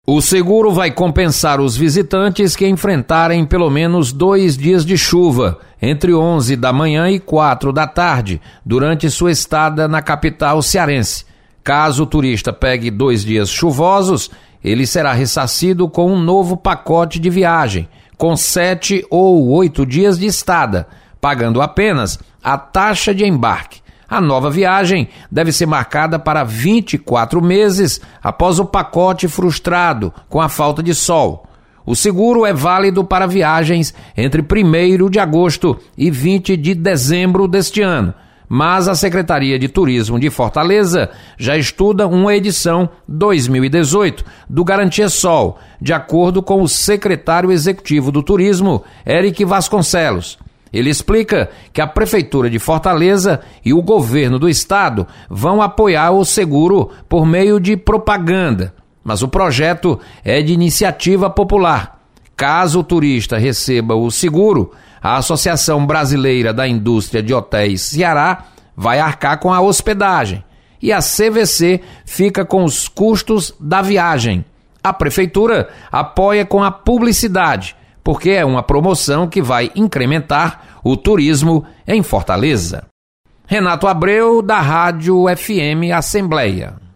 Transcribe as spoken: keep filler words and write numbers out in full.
O seguro vai compensar os visitantes que enfrentarem pelo menos dois dias de chuva, entre onze da manhã e quatro da tarde, durante sua estada na capital cearense. Caso o turista pegue dois dias chuvosos, ele será ressarcido com um novo pacote de viagem, com sete ou oito dias de estada, pagando apenas a taxa de embarque. A nova viagem deve ser marcada para vinte e quatro meses após o pacote frustrado com a falta de sol. O seguro é válido para viagens entre primeiro de agosto e vinte de dezembro deste ano, mas a Secretaria de Turismo de Fortaleza já estuda uma edição dois mil e dezoito do Garantia Sol, de acordo com o secretário executivo do Turismo, Eric Vasconcelos. Ele explica que a Prefeitura de Fortaleza e o governo do estado vão apoiar o seguro por meio de propaganda, mas o projeto é de iniciativa popular. Caso o turista receba o seguro, a Associação Brasileira da Indústria de Hotéis Ceará vai arcar com a hospedagem e a C V C fica com os custos da viagem. A Prefeitura apoia com a publicidade, porque é uma promoção que vai incrementar o turismo em Fortaleza. Renato Abreu, da Rádio F M Assembleia.